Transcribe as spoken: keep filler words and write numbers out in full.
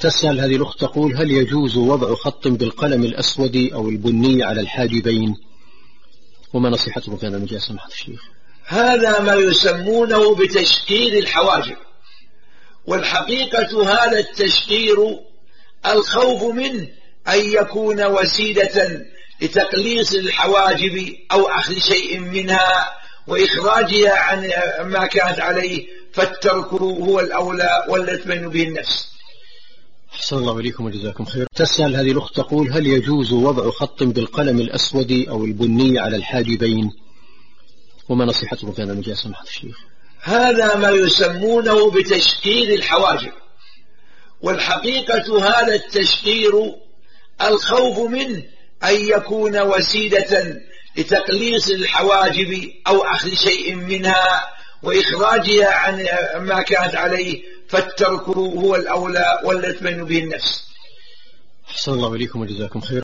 تسأل هذه الأخت تقول: هل يجوز وضع خط بالقلم الأسود أو البني على الحاجبين؟ وما نصيحتكم في هذا المجال سماحة الشيخ؟ هذا ما يسمونه بتشقير الحواجب، والحقيقة هذا التشقير الخوف منه أن يكون وسيلة لتقليص الحواجب أو أخذ شيء منها وإخراجها عن ما كانت عليه، فالترك هو الأولى والذي تبين به النفس. أحسن الله إليكم وجزاكم خير. تسأل هذه الأخت تقول: هل يجوز وضع خط بالقلم الأسود أو البني على الحاجبين؟ وما نصيحتكم في هذا المجال سماحة الشيخ؟ هذا ما يسمونه بتشقير الحواجب، والحقيقة هذا التشقير الخوف منه أن يكون وسيلة لتقليص الحواجب أو أخذ شيء منها وإخراجها عن ما كانت عليه، فالترك هو الأولى والذي تبين به النفس. أحسن الله إليكم وجزاكم خير.